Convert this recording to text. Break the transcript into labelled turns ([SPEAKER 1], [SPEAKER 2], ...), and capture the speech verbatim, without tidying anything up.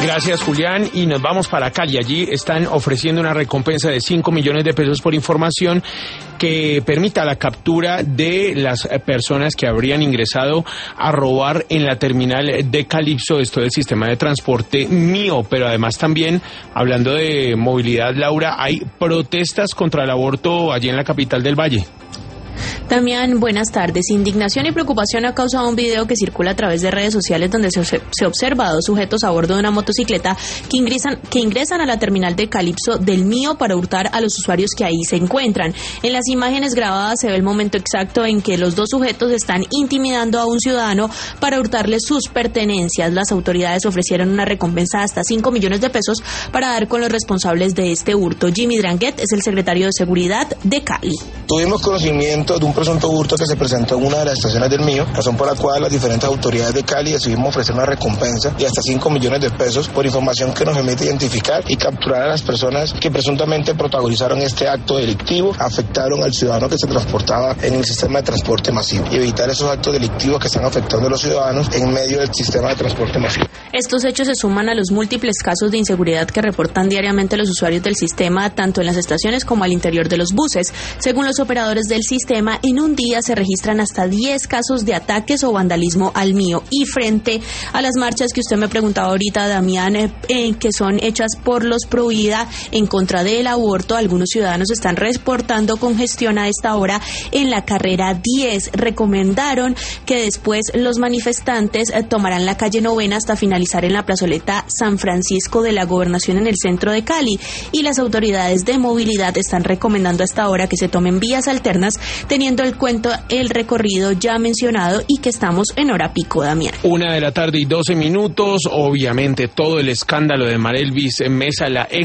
[SPEAKER 1] Gracias, Julián, y nos vamos para Cali. Allí están ofreciendo una recompensa de cinco millones de pesos por información que permita la captura de las personas que habrían ingresado a robar en la terminal de Calipso, esto del sistema de transporte mío. Pero además también, hablando de movilidad, Laura, hay protestas contra el aborto allí en la capital del Valle.
[SPEAKER 2] Damián, buenas tardes. Indignación y preocupación ha causado un video que circula a través de redes sociales donde se, se observa a dos sujetos a bordo de una motocicleta que ingresan, que ingresan a la terminal de Calipso del Mío para hurtar a los usuarios que ahí se encuentran. En las imágenes grabadas se ve el momento exacto en que los dos sujetos están intimidando a un ciudadano para hurtarle sus pertenencias. Las autoridades ofrecieron una recompensa de hasta cinco millones de pesos para dar con los responsables de este hurto. Jimmy Dranguet es el secretario de Seguridad de Cali.
[SPEAKER 3] Tuvimos conocimiento de un presunto hurto que se presentó en una de las estaciones del Mío, razón por la cual las diferentes autoridades de Cali decidimos ofrecer una recompensa de hasta cinco millones de pesos por información que nos permite identificar y capturar a las personas que presuntamente protagonizaron este acto delictivo, afectaron al ciudadano que se transportaba en el sistema de transporte masivo y evitar esos actos delictivos que están afectando a los ciudadanos en medio del sistema de transporte masivo.
[SPEAKER 2] Estos hechos se suman a los múltiples casos de inseguridad que reportan diariamente los usuarios del sistema, tanto en las estaciones como al interior de los buses. Según los operadores del sistema, en un día se registran hasta diez casos de ataques o vandalismo al Mío. Y frente a las marchas que usted me preguntaba ahorita, Damián, eh, eh, que son hechas por los Provida en contra del aborto, algunos ciudadanos están reportando congestión a esta hora en la carrera diez. Recomendaron que después los manifestantes eh, tomarán la calle Novena hasta finalizar en la plazoleta San Francisco de la Gobernación en el centro de Cali. Y las autoridades de movilidad están recomendando hasta ahora que se tomen vías alternas, teniendo el cuento el recorrido ya mencionado y que estamos en hora pico, Damián.
[SPEAKER 1] Una de la tarde y doce minutos. Obviamente todo el escándalo de Marelvis Mesa, la